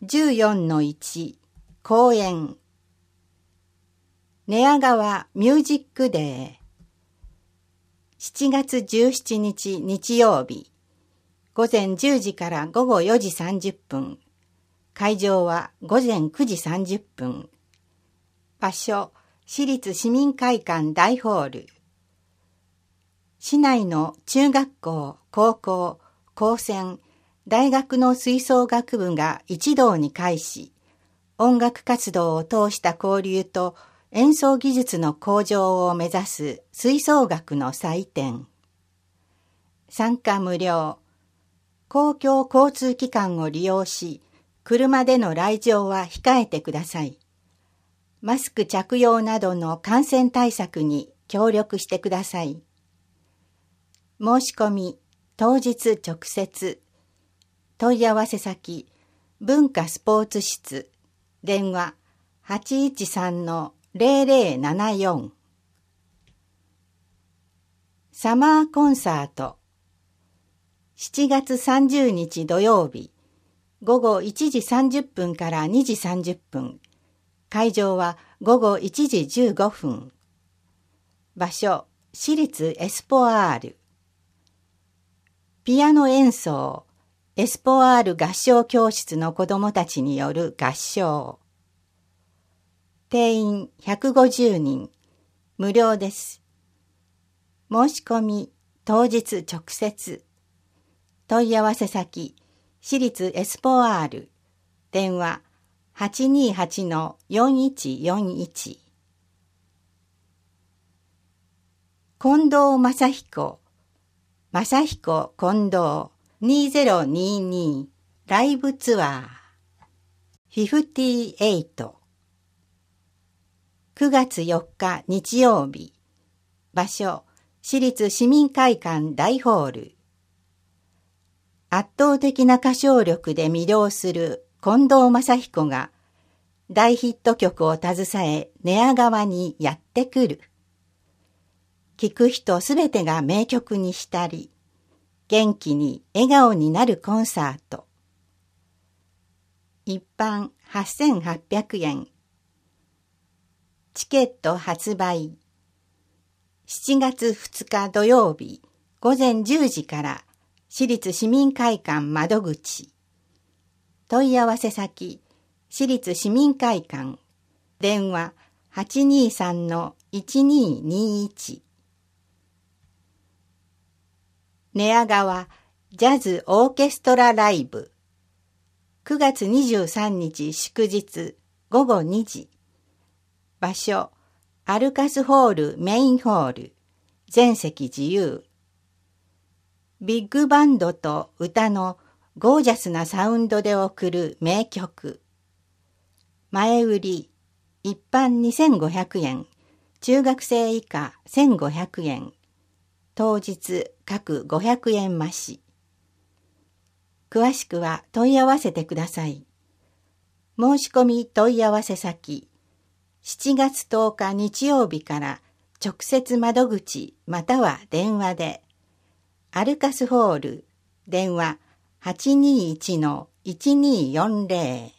14-1公演寝屋川ミュージックデー7月17日日曜日午前10時から午後4時30分会場は午前9時30分場所市立市民会館大ホール市内の中学校、高校、高専大学の吹奏楽部が一堂に会し、音楽活動を通した交流と演奏技術の向上を目指す吹奏楽の祭典。参加無料。公共交通機関を利用し、車での来場は控えてください。マスク着用などの感染対策に協力してください。申し込み、当日直接。問い合わせ先、文化スポーツ室、電話 813-0074。サマーコンサート。7月30日土曜日、午後1時30分から2時30分。会場は午後1時15分。場所、市立エスポアール。ピアノ演奏。エスポアール合唱教室の子どもたちによる合唱。定員150人。無料です。申し込み、当日直接。問い合わせ先、市立エスポアール。電話828-4141。近藤正彦。正彦近藤。2022ライブツアー58 9月4日日曜日場所市立市民会館大ホール圧倒的な歌唱力で魅了する近藤正彦が大ヒット曲を携え寝屋川にやってくる聴く人すべてが名曲に浸り元気に笑顔になるコンサート。一般8800円。チケット発売。7月2日土曜日午前10時から市立市民会館窓口。問い合わせ先、市立市民会館。電話823-1221。寝屋川ジャズオーケストラライブ9月23日祝日午後2時場所アルカスホールメインホール全席自由ビッグバンドと歌のゴージャスなサウンドで送る名曲前売り一般2500円中学生以下1500円当日各500円増し。詳しくは問い合わせてください。申し込み問い合わせ先、7月10日日曜日から直接窓口または電話で、アルカスホール、電話821-1240